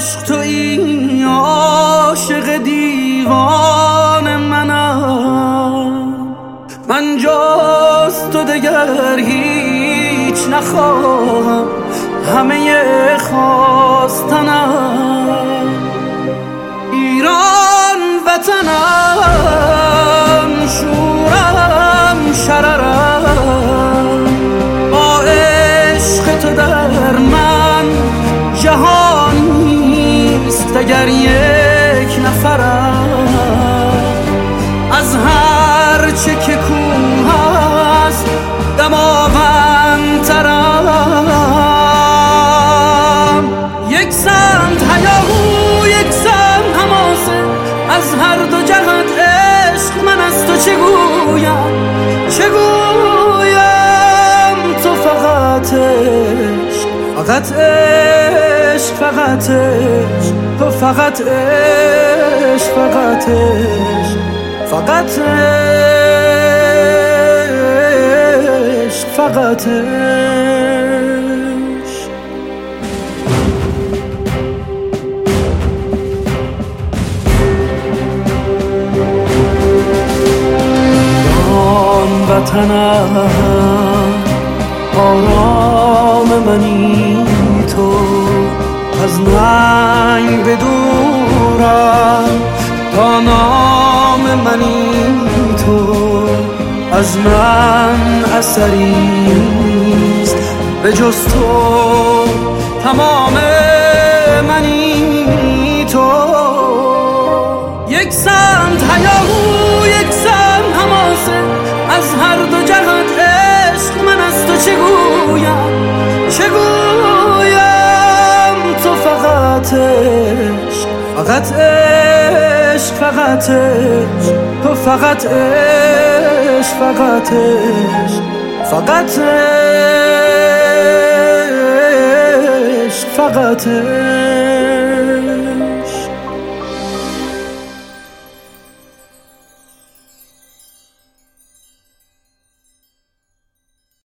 عشق تویی، عاشق دیوان منم. من جز تو دگر هیچ نخواهم، همه خواستنم ایران وطنم، شورم شررم. با عشق تو در من جهان نیست اگر یک نفرم. از هر چه که کوه است دماوندترم. یک سمت هیاهو یک سمت حماسه، از هر دو جهت عشق. من از تو چه گویم چه گویم؟ تو فقط عشق، فقط عشق، فقط عشق. تو فقط عشق، فقط عشق، فقط عشق، فقط عشق. وطنم آرام منی تو، از ننگ بدورم تا نام منی تو. از من اثری نیست به جز تو، تمام منی تو. یک سمت هیاهو یک سمت حماسه، از هر دو جهت عشق. من از تو چه گویم چه گویم؟ تو فقط عشق، فقط عشق، فقط عشق. تو فقط عشق، فقط عشق، فقط عشق، فقط عشق.